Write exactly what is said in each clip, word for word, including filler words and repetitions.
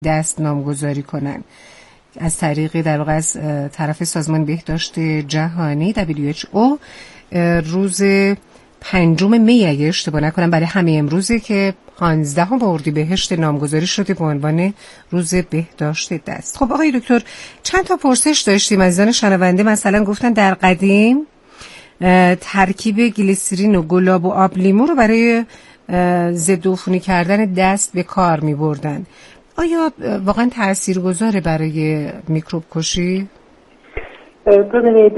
دست نامگذاری کنن از طریق در واقع از طرف سازمان بهداشت جهانی دبلیو اچ او. روز پنجم می اگه اشتباه نکنم برای همه امروزه که پانزدهم اردیبهشت نامگذاری شده به عنوان روز بهداشت دست. خب آقای دکتر چند تا پرسش داشتیم از زن شنونده، مثلا گفتن در قدیم ترکیب گلیسرین و گلاب و آب لیمو رو برای ضد عفونی کردن دست به کار می بردن. آیا واقعا تاثیرگذاره برای میکروب کشی؟ ببینید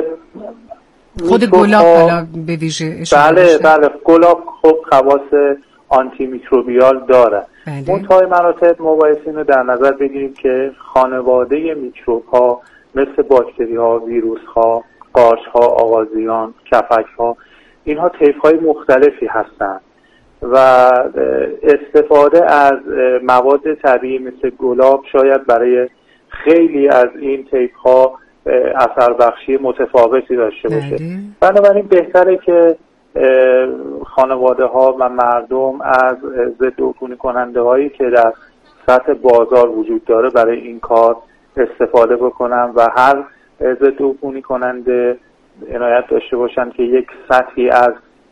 خود گلاب حالا به ویژه بله بله گلاب خب خواص آنتی میکروبیال داره. منتهای مراتب مبایسین رو در نظر بگیریم که خانواده میکروب ها مثل باکتری ها، ویروس ها، قارچ ها، آغازیان، کپک ها، اینها طیف های مختلفی هستند و استفاده از مواد طبیعی مثل گلاب شاید برای خیلی از این طیف ها اثر بخشی متفاوتی داشته باشه. بنابراین بهتره که خانواده ها و مردم از ضد عفونی کننده هایی که در سطح بازار وجود داره برای این کار استفاده بکنن و هر ضد عفونی کننده عنایت داشته باشن که یک سطحی از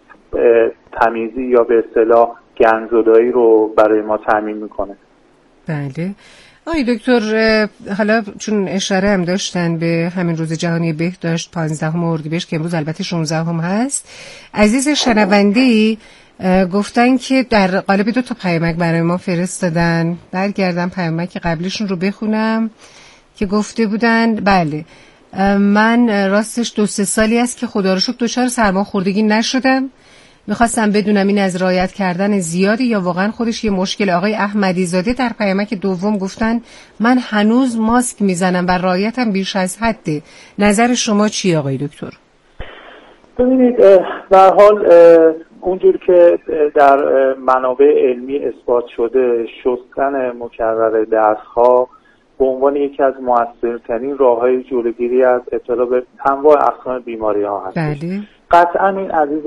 تمیزی یا به اصطلاح گندزدایی رو برای ما تامین میکنه. بله آقای دکتر، حالا چون اشاره هم داشتن به همین روز جهانی بهداشت پانزدهم اردیبهشت که امروز البته شانزدهم هست، عزیز شنونده‌ای گفتن که در قالب دو تا پیامک برای ما فرستادن. برگردم پیامک قبلیشون رو بخونم که گفته بودن بله من راستش دو سه سالی است که خدا رو شکر دچار سرماخوردگی نشدم. میخواستم بدونم این از رعایت کردن زیادی یا واقعا خودش یه مشکل. آقای احمدی زاده در پیامک دوم گفتن من هنوز ماسک میزنم و رعایتم بیش از حده. نظر شما چیه آقای دکتر؟ ببینید به هر حال اونجور که در منابع علمی اثبات شده شستن مکرر دست‌ها به عنوان یکی از مؤثرترین راه‌های جلوگیری از ابتلا به انواع اقسام بیماری‌ها هست. بله. قطعا این عزیز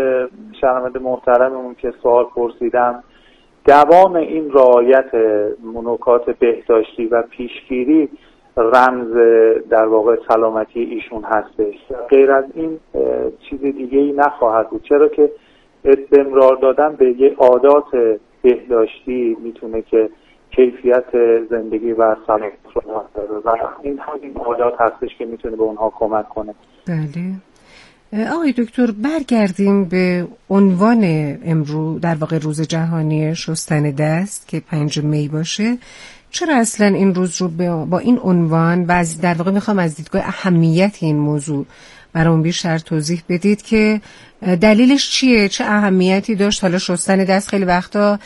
شنونده محترممون که سوال پرسیدم دوام این رعایت نکات بهداشتی و پیشگیری رمز در واقع سلامتی ایشون هستش. غیر از این چیز دیگه ای نخواهد بود، چرا که استمرار دادن به یه عادات بهداشتی میتونه که کیفیت زندگی و سلامت رو بهتر و این همین عادات هستش که میتونه به اونها کمک کنه. بله. آقای دکتر برگردیم به عنوان امروز در واقع روز جهانی شستن دست که پنجم می باشه. چرا اصلا این روز رو با این عنوان و از در واقع میخوام از دیدگاه اهمیت این موضوع برام بیشتر توضیح بدید که دلیلش چیه؟ چه اهمیتی داشت؟ حالا شستن دست خیلی وقتا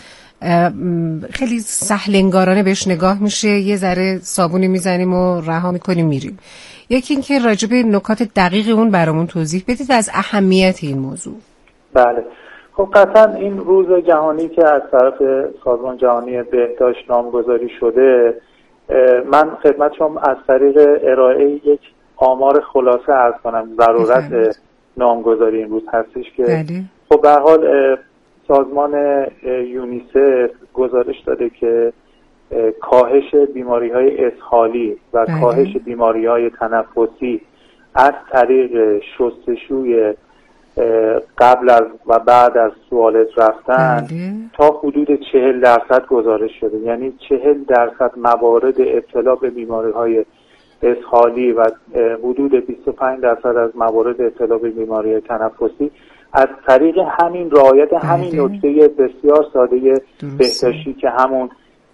خیلی سهل انگارانه بهش نگاه میشه، یه ذره صابونی میزنیم و رها میکنیم میریم. یکی اینکه راجع به نکات دقیق اون برامون توضیح بدید و از اهمیت این موضوع. بله خب قطعا این روز جهانی که از طرف سازمان جهانی بهداشت نامگذاری شده، من خدمت شما از طریق ارائه یک آمار خلاصه عرض کنم ضرورت نامگذاری این روز هستش که بله. خب به هر حال سازمان یونیسف گزارش داده که کاهش بیماری‌های اسهالی و بله. کاهش بیماری‌های تنفسی از طریق شستشوی قبل از و بعد از توالت رفتن بله. تا حدود چهل درصد گزارش شده. یعنی چهل درصد موارد ابتلا به بیماری‌های اسهالی و حدود بیست و پنج درصد از موارد ابتلا به بیماری تنفسی از طریق همین رعایت همین نکته بسیار ساده بهداشتی که همون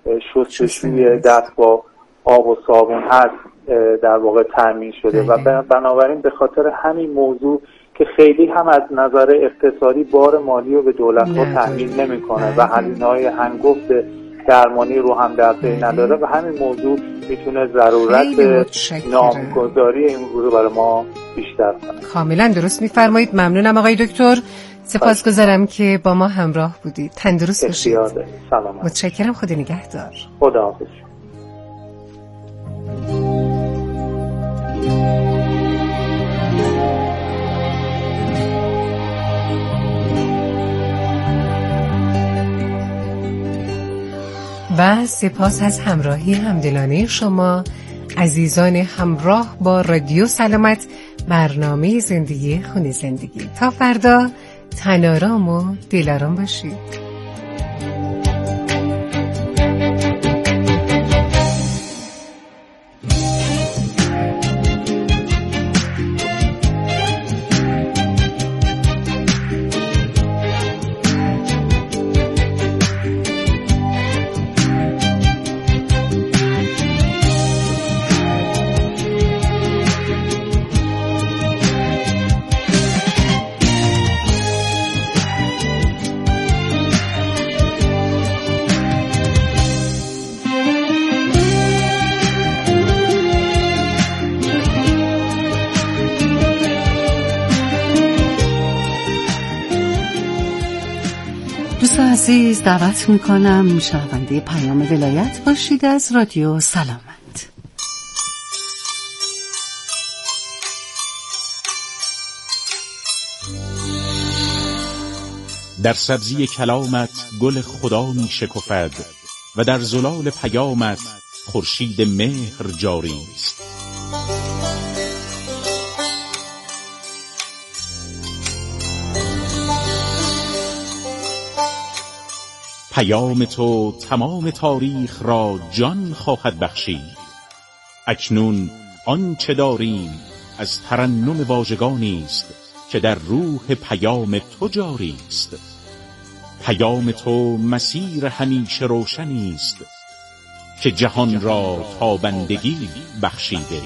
شستشوی دست با آب و صابون هست در واقع تامین شده و بنابراین به خاطر همین موضوع که خیلی هم از نظر اقتصادی بار مالی رو به دولت‌ها تحمیل نمی‌کنه و هزینه‌های هنگفت درمانی رو هم در پی نداره و همین موضوع میتونه ضرورت نامگذاری این رو برای ما بیشتر کنه. کاملا درست میفرمایید. ممنونم آقای دکتر. سپاسگزارم که با ما همراه بودید. تندرست باشید. سلامت. متشکرم. خدا نگهدار. خداحافظ. و سپاس از همراهی همدلانه شما عزیزان همراه با رادیو سلامت، برنامه زندگی خون زندگی. تا فردا تن‌آرام و دل‌آرام باشید. دوستان عزیز، دعوت میکنم شنونده پیام ولایت باشید از رادیو سلامت. در سبزی کلامت گل خدا می شکفد و در زلال پیامت خورشید مهر جاری است. پیام تو تمام تاریخ را جان خواهد بخشید. اکنون آنچه داریم از ترنم واژگانی است که در روح پیام تو جاری است. پیام تو مسیر همیشه روشنی است که جهان را تابندگی بخشیده.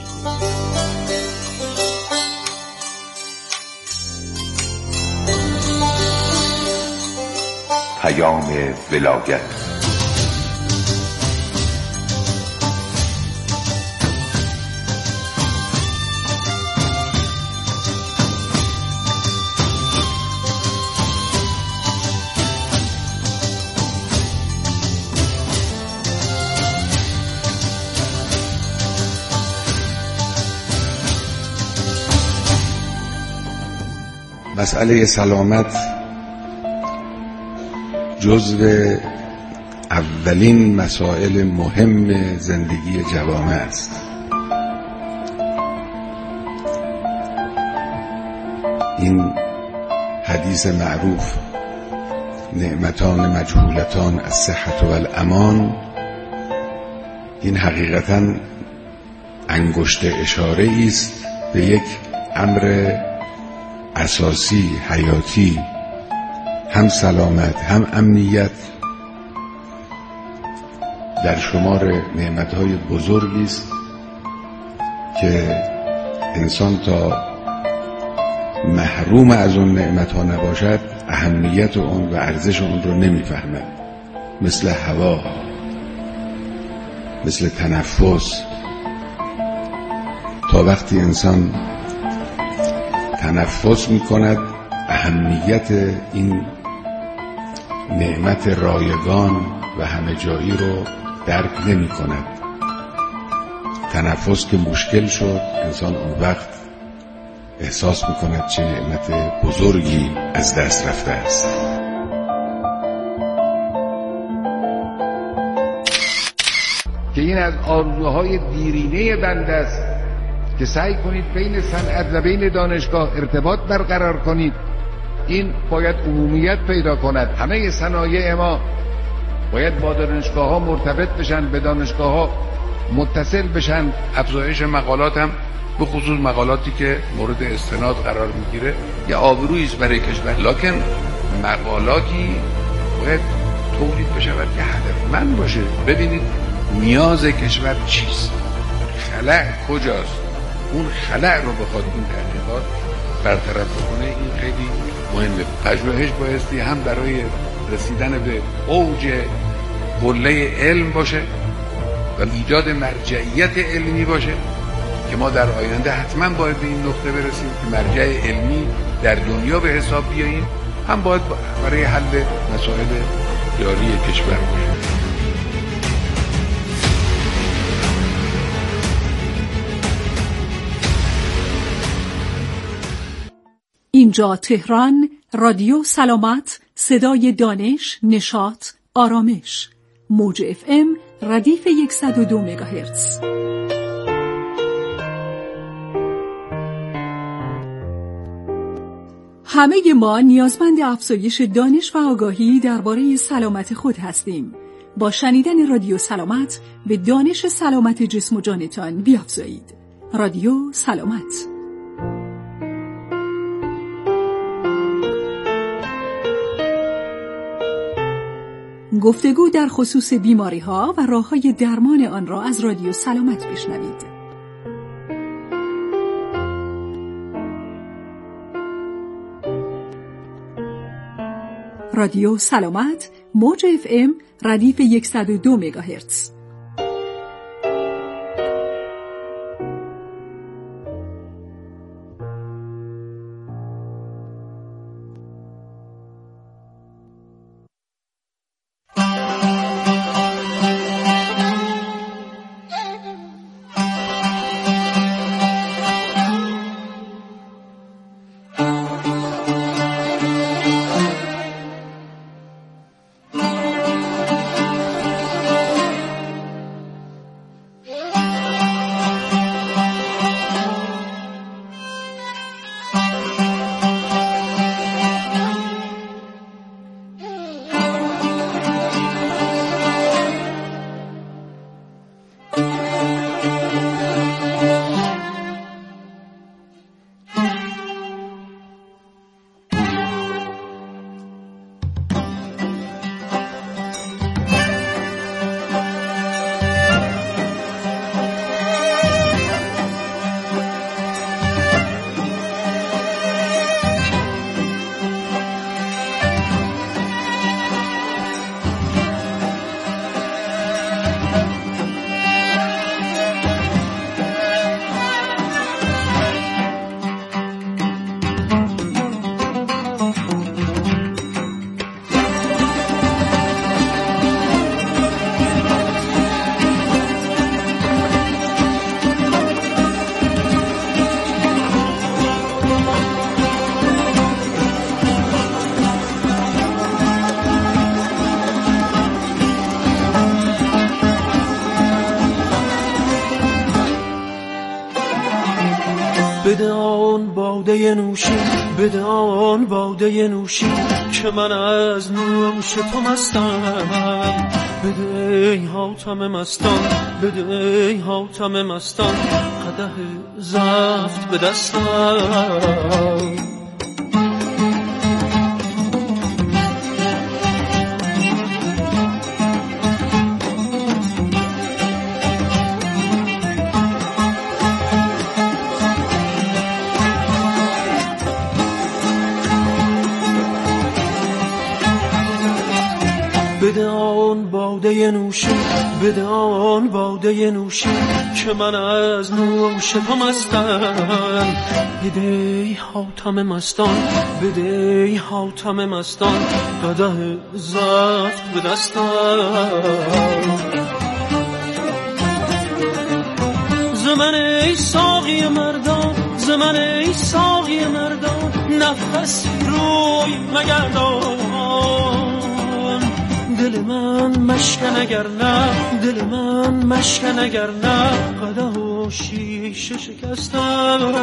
پیام ولایت. مسئله سلامت جزو اولین مسائل مهم زندگی جوامع است. این حدیث معروف نعمتان مجهولتان الصحة و الامان، این حقیقتاً انگشت اشاره است به یک امر اساسی حیاتی، هم سلامت هم امنیت در شمار نعمتهای بزرگی است که انسان تا محروم از اون نعمتها نباشد اهمیت اون و ارزش اون رو نمیفهمد. مثل هوا، مثل تنفس. تا وقتی انسان تنفس میکند اهمیت این نعمت رایگان و همه جایی رو درک نمی کند. تنفس که مشکل شد، انسان اون وقت احساس می کند چه نعمت بزرگی از دست رفته است. که این از آرزوهای دیرینه بنده است که سعی کنید بین صنعت و بین دانشگاه ارتباط برقرار کنید. این باید عمومیت پیدا کند. همه صنایع ما باید با دانشگاه ها مرتبط بشن، به دانشگاه ها متصل بشن. افزایش مقالات هم به خصوص مقالاتی که مورد استناد قرار میگیره یه آبرویی است برای کشور، لکن مقالاتی باید تولید بشود که هدفمند باشه. ببینید نیاز کشور چیست، خلأ کجاست، اون خلأ رو بخواد این تحقیقات برطرف بکنه. این خیلی مهمه. پژوهش بایستی هم برای رسیدن به اوج قله علم باشه و ایجاد مرجعیت علمی باشه که ما در آینده حتما باید به این نقطه برسیم که مرجع علمی در دنیا به حساب بیاییم، هم باید برای حل مسائل جاری کشور باشه. اینجا تهران، رادیو سلامت، صدای دانش، نشاط، آرامش. موج اف ام ردیف صد و دو مگاهرتز. همه ما نیازمند افزایش دانش و آگاهی درباره سلامت خود هستیم. با شنیدن رادیو سلامت به دانش سلامت جسم و جانتان بیافزایید. رادیو سلامت. گفتگو در خصوص بیماری‌ها و راه‌های درمان آن را از رادیو سلامت بشنوید. رادیو سلامت، موج اف ام ردیف صد و دو مگاهرتز. بده آن باده نوشی، بده آن باده نوشی که من از نوش تو مستم. بده ای حاتم مستان، بده ای حاتم مستان قدح زفت به دستم. بده آن باده نوشی، بده آن باده نوشی که من از نوش تو مستم. بده ای حاتم مستان، بده ای حاتم مستان قدح زفت به دستم. زمن ای ساقی مردان، زمن ای ساقی مردان نفس روی مگردان. دل من مشکن اگر نه، دل من مشکن اگر نه قدح و شیشه شکستم.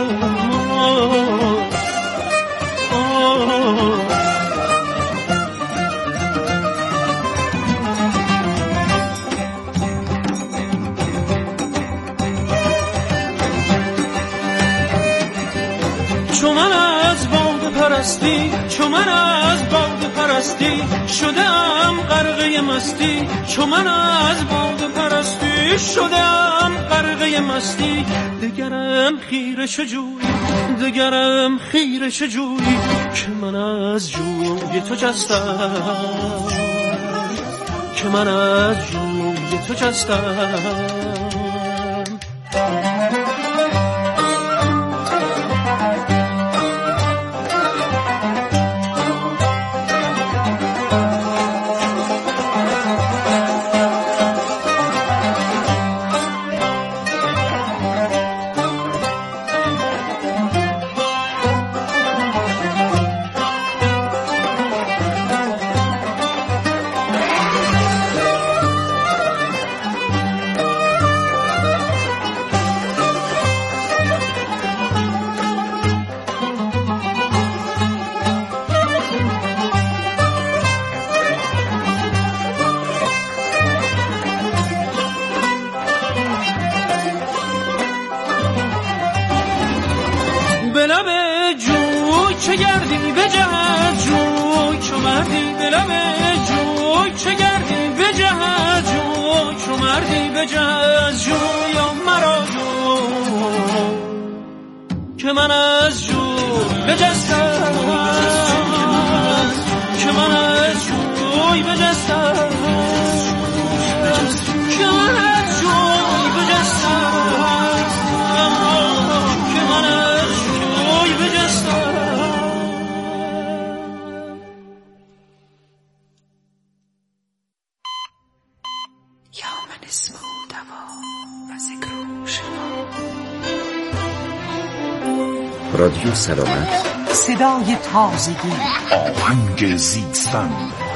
چو من از باده پرستی، چو من از باده پرستی شدم غرقه مستی، چو من از باده پرستی شدم غرقه مستی. دگرم خیره چه جویی، دگرم خیره چه جویی که من از جوی تو جستم، که من از جوی تو جستم. چه گردی بجهد جوی چو مردی به لب جوی چه گردی بجهد جوی چو مردی بجهد جوی یا مرا جوی که من از جوی بجستم که من از جوی بجستم که من از جوی بجستم که من از جوی بجستم. یا من اسم و دوا و ذکر و شفا. رادیو سلامت، صدای تازگی، آهنگ زیستن.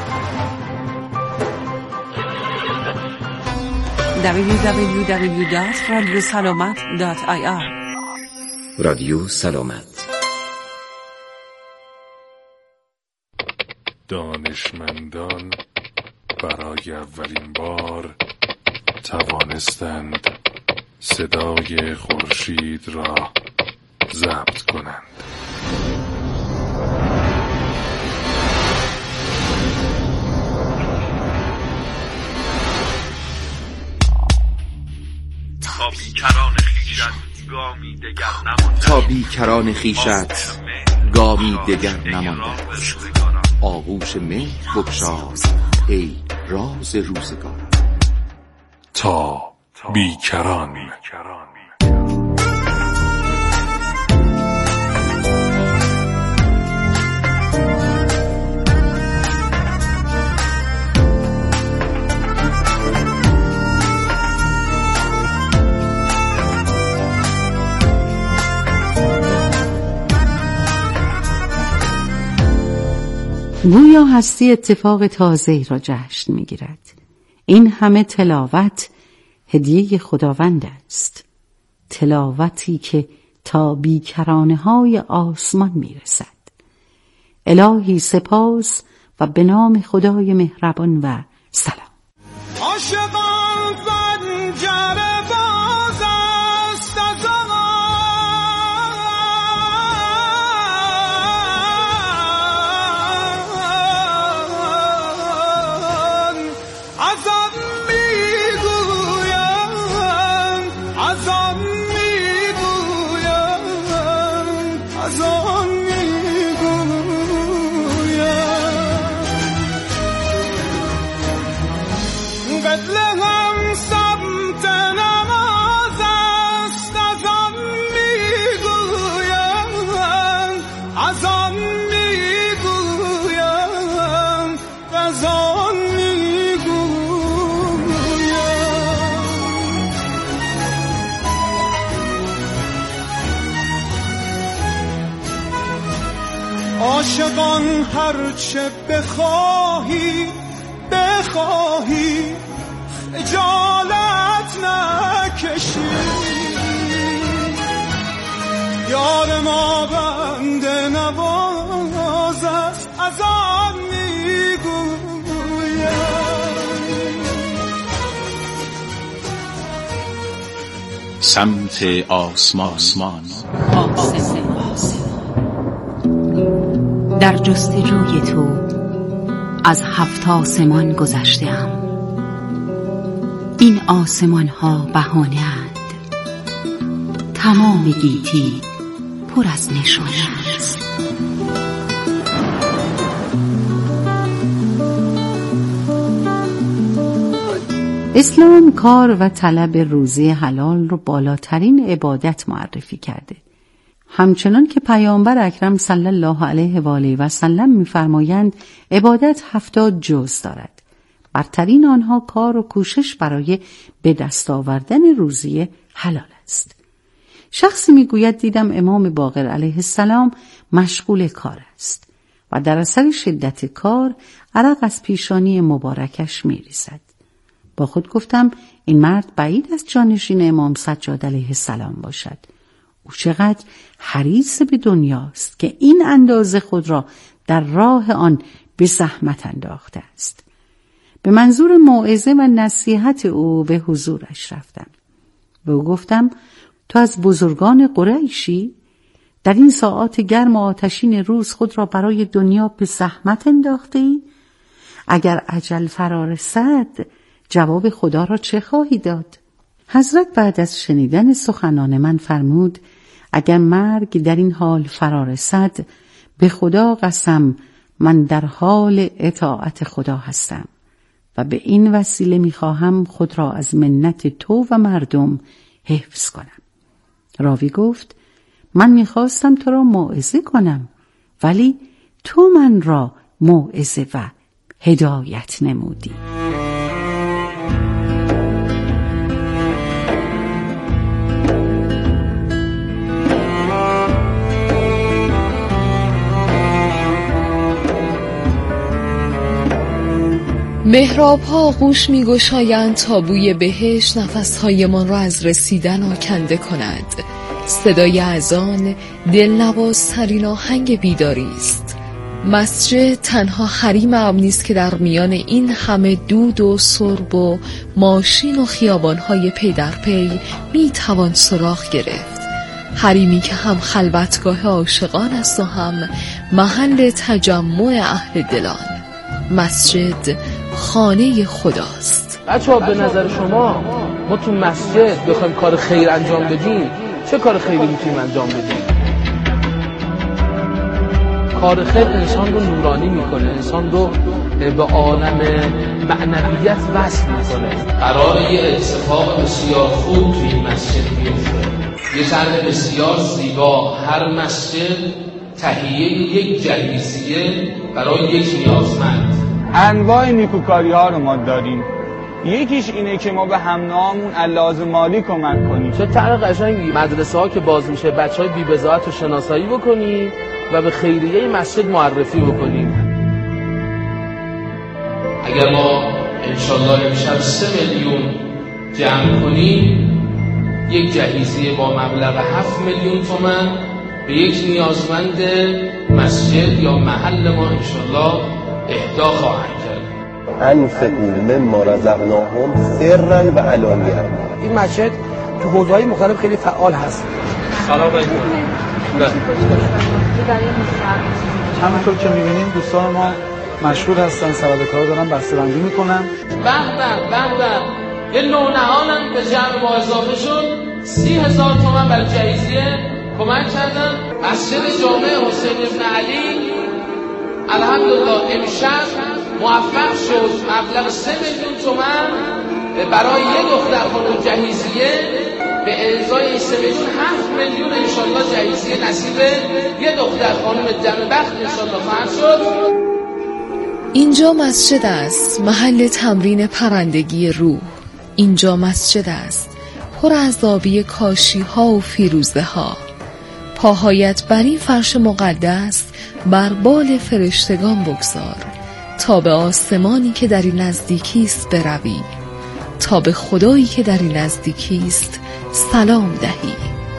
دبلیو دبلیو دبلیو دات رادیو سلامت دات آی آر. رادیو سلامت. دانشمندان برای اولین بار توانستند صدای خورشید را ضبط کنند. تا بیکران خیشت گامی دگر نمانده تا بیکران خیشت گامی دگر نمانده آغوش مهر بگشاز ای راز روزگار. تا بیکران. گویا هستی اتفاق تازه‌ای را جشن می‌گیرد. این همه تلاوت هدیه خداوند است، تلاوتی که تا بیکرانه‌های آسمان می‌رسد. الهی سپاس و به نام خدای مهربان و سلام. عاشقان پنجره باز است از آن از آن میگویم از آن میگویم از آن بدلهم سمت نماز است از آن میگویم از آن میگویم از آن میگویم. عاشقان هرچه بخواهی بخواهی اجالت نکشی، یار ما بنده نواز است از آن میگویم. سمت آسمان. در جستجوی تو از هفت آسمان گذشته‌ام. این آسمان ها بهانه اند، تمام گیتی پر از نشانه است. اسلام کار و طلب روزی حلال رو بالاترین عبادت معرفی کرده. همچنان که پیامبر اکرم صلی الله علیه و آله و سلم می‌فرمایند عبادت هفتاد جز دارد. برترین آنها کار و کوشش برای به دست آوردن روزی حلال است. شخصی میگوید دیدم امام باقر علیه السلام مشغول کار است و در اثر شدت کار عرق از پیشانی مبارکش میریزد. با خود گفتم این مرد بعید از جانشین امام سجاد علیه السلام باشد. او چقدر حریص به دنیاست که این اندازه خود را در راه آن به زحمت انداخته است. به منظور موعظه و نصیحت او به حضورش رفتم. به او گفتم تو از بزرگان قریشی؟ در این ساعات گرم و آتشین روز خود را برای دنیا به زحمت انداخته‌ای؟ اگر اجل فرا رسد جواب خدا را چه خواهی داد؟ حضرت بعد از شنیدن سخنان من فرمود اگر مرگ در این حال فرا رسد به خدا قسم من در حال اطاعت خدا هستم و به این وسیله می‌خواهم خود را از منت تو و مردم حفظ کنم. راوی گفت من می‌خواستم تو را موعظه کنم ولی تو من را موعظه و هدایت نمودی. محراب‌ها آغوش می‌گشایند تا بوی بهشت نفس‌هایمان را از رسیدن آکنده کند. صدای اذان دلنوازترین آهنگ بیداری است. مسجد تنها حریم امنی است که در میان این همه دود و سرب و ماشین و خیابان‌های پی در پی می‌توان سراغ گرفت. حریمی که هم خلوتگاه عاشقان است و هم محل تجمع اهل دلان. مسجد خانه خداست. بچه‌ها به نظر شما ما تو مسجد بخوایم کار خیر انجام بدیم چه کار خیری میتونیم انجام بدیم؟ کار خیر انسان رو نورانی میکنه، انسان رو به عالم معنویت وصل میکنه. قراره یه اتفاق بسیار خوب توی مسجد بیفته، یه طرح بسیار زیبا. هر مسجد تهیه یک جهیزیه برای یک نیازمند. انواع نیکوکاری ها رو ما داریم. یکیش اینه که ما به همنامون علاوه مالی کمک کنیم. چه طرح قشنگی مدرسه ها که باز میشه بچهای بی بضاعت رو شناسایی بکنیم و به خیریه مسجد معرفی بکنیم. اگر ما انشالله امشب سه میلیون جمع کنیم یک جهیزیه با مبلغ هفت میلیون تومان به یک نیازمند مسجد یا محل ما انشالله اهدا خواهند کرد. انفقوا مما رزقناهم سرا و علانیه. این مسجد تو حوزه‌های مختلف خیلی فعال هست. سلام علیکم. همونطور که می‌بینید دوستان ما مشغول هستن، سبد کار دارن، بسته‌بندی میکنن. به به به به یه نونهانم به جمع ما اضافه شد. سی هزار تومان برای جهیزیه کمک کردن. مسجد جامع حسین ابن علی الحمدلله امشب موفق شد مبلغ سه میلیون تومان برای یه دختر خانم جهیزیه به ازای این سه میلیون هفت میلیون انشالله جهیزیه نصیب یه دختر خانم دم بخت انشالله خواهد شد. اینجا مسجد است، محل تمرین پرندگی روح. اینجا مسجد است، پر از آبی کاشی ها و فیروزه ها. پاهایت بر این فرش مقدس بر بال فرشتگان بگذار تا به آسمانی که در این نزدیکی است بروی، تا به خدایی که در این نزدیکی است سلام دهی.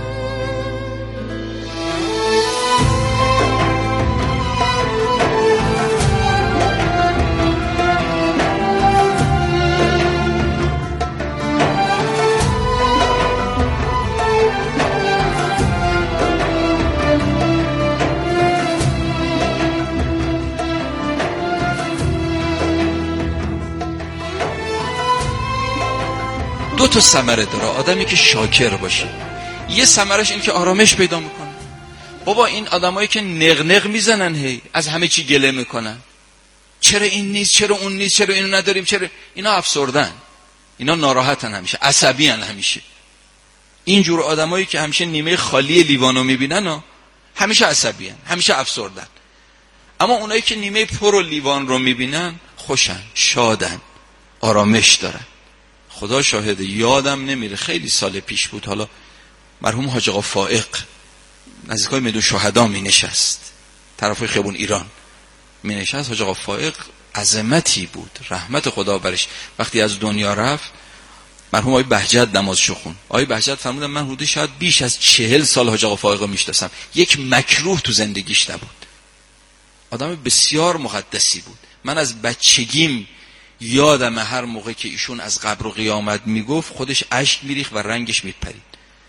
دو تا ثمره داره آدمی که شاکر باشه. یه ثمرش این که آرامش پیدا میکنه. بابا این آدمایی که نغنغ میزنن هی از همه چی گله میکنن، چرا این نیست، چرا اون نیست، چرا اینو نداریم، چرا اینا افسردن، اینا ناراحتن، همیشه عصبی ان. همیشه اینجور آدمایی که همیشه نیمه خالی لیوانو میبینن همیشه عصبی ان، همیشه افسردن. اما اونایی که نیمه پر و لیوان رو میبینن خوشن، شادن، آرامش دارن. خدا شاهد یادم نمیره خیلی سال پیش بود، حالا مرحوم حاج آقا فائق نزدیکای میدون شهدا می نشست، طرف خیابون ایران می نشست. حاج آقا فائق عظمتی بود، رحمت خدا برش. وقتی از دنیا رفت مرحوم آقای بهجت نمازشو خوند. آقای بهجت فرمودن من حدود شاید بیش از چهل سال حاج آقا فائق رو میشناسم، یک مکروه تو زندگیش نبود. آدم بسیار مقدسی بود. من از بچگیم یادم هر موقع که ایشون از قبر و قیامت میگفت خودش اشک میریخت و رنگش میپرید.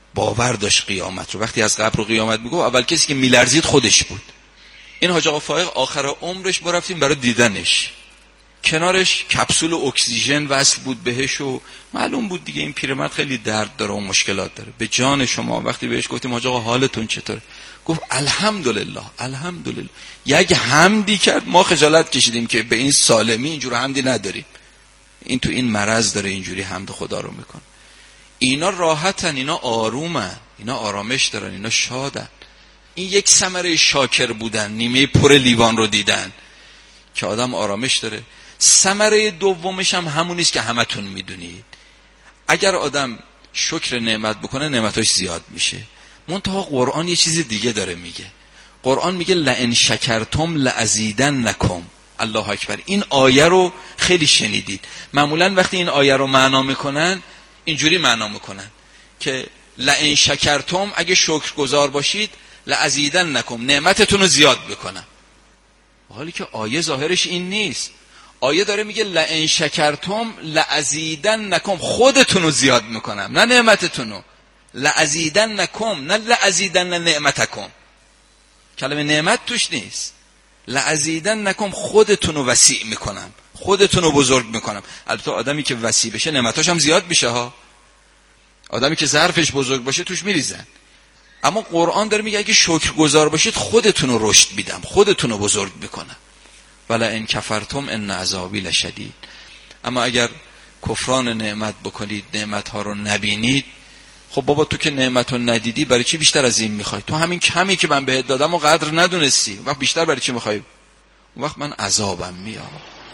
باور داشت قیامت رو. وقتی از قبر و قیامت میگه اول کسی که میلرزید خودش بود. این حاج آقا فائق آخر عمرش ما رفتیم برای دیدنش، کنارش کپسول اکسیژن وصل بود بهش و معلوم بود دیگه این پیرمرد خیلی درد داره و مشکلات داره. به جان شما وقتی بهش گفتیم حاج آقا حالتون چطوره، گفت الحمدلله الحمدلله. یک حمدی کرد، ما خجالت کشیدیم که به این سالمی اینجور حمدی نداریم، این تو این مرض داره اینجوری حمد خدا رو میکنه. اینا راحتن، اینا آرومن، اینا آرامش دارن، اینا شادن. این یک ثمره شاکر بودن، نیمه پر لیوان رو دیدن که آدم آرامش داره. ثمره دومش هم همونیست که همتون میدونید، اگر آدم شکر نعمت بکنه نعمتاش زیاد میشه. منتها قرآن یه چیز دیگه داره میگه. قرآن میگه لئن شکرتم لازیدنکم. الله اکبر. این آیه رو خیلی شنیدید. معمولا وقتی این آیه رو معنا میکنن اینجوری معنا میکنن که لئن شکرتم، اگه شکرگزار باشید، لازیدنکم، نعمتتون رو زیاد بکنم. حالی که آیه ظاهرش این نیست. آیه داره میگه لئن شکرتم لازیدنکم، خودتون رو زیاد میکنم، نه نعمتتون رو. لازیدنکم، نه لازیدن نعمتکم. کلمه نعمت توش نیست. لازیدنکم، خودتون رو وسیع میکنم، خودتون رو بزرگ میکنم. البته آدمی که وسیع بشه نعمتاش هم زیاد میشه ها. آدمی که ظرفش بزرگ باشه توش میریزن. اما قرآن داره میگه اگه شکرگزار باشید خودتون رو رشد میدم، خودتون رو بزرگ میکنم. ولئن کفرتم ان عذابی لشدید. اما اگر کفران نعمت بکنید، نعمت ها رو نبینید، خب بابا تو که نعمت رو ندیدی برای چی بیشتر از این میخوای؟ تو همین کمی که من بهت دادم و قدر ندونستی، اون وقت بیشتر برای چی میخوای؟ اون وقت من عذابم میاد.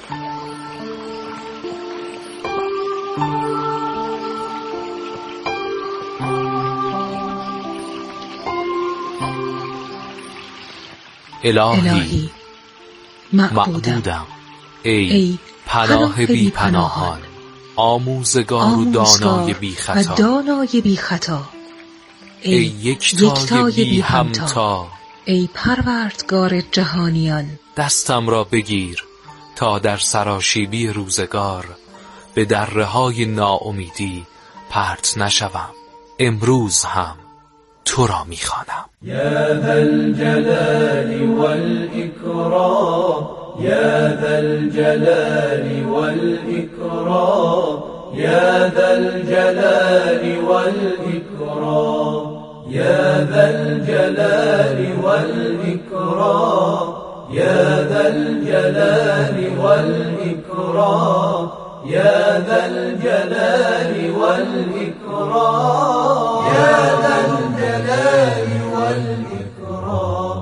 الهی معبودم، ای, ای پناه بی پناهان، آموزگار و دانای بی خطا، دانای بی خطا، ای یکتای بی همتا، ای پروردگار جهانیان، دستم را بگیر تا در سراشیبی روزگار به دره های ناامیدی پرت نشوم. امروز هم تو را میخوانم. یا ذا الجلال والإکرام، یا ذا الجلال والإکرام، یا ذا الجلال والإکرام، یا ذا الجلال والإکرام، یا ذا الجلال والإکرام، یا ذا الجلال والإکرام، یا ذا الجلال والإکرام.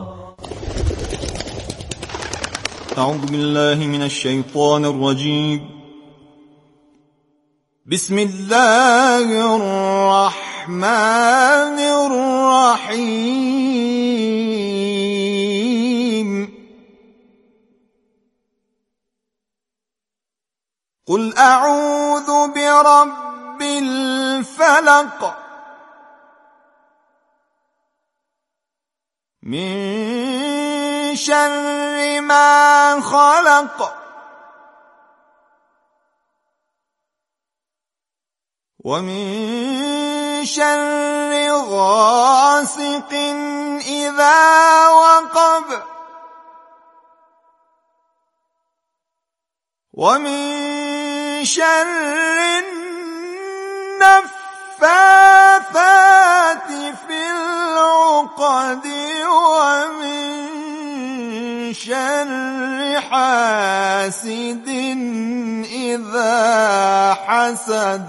أعوذ بالله من الشيطان الرجيم. بسم الله الرحمن الرحيم. قل أعوذ برب الفلق من شر ما خلق ومن شر غاسق إذا وقب ومن شر النفاثات في العقد ومن شر حاسد إذا حسد.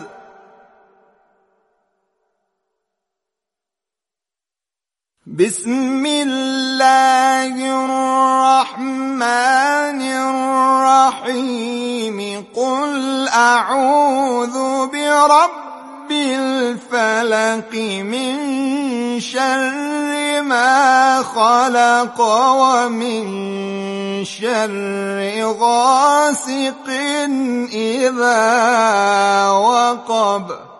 بسم الله الرحمن الرحيم. قل أعوذ برب الفلق من شر ما خلق ومن شر غاسق إذا وقب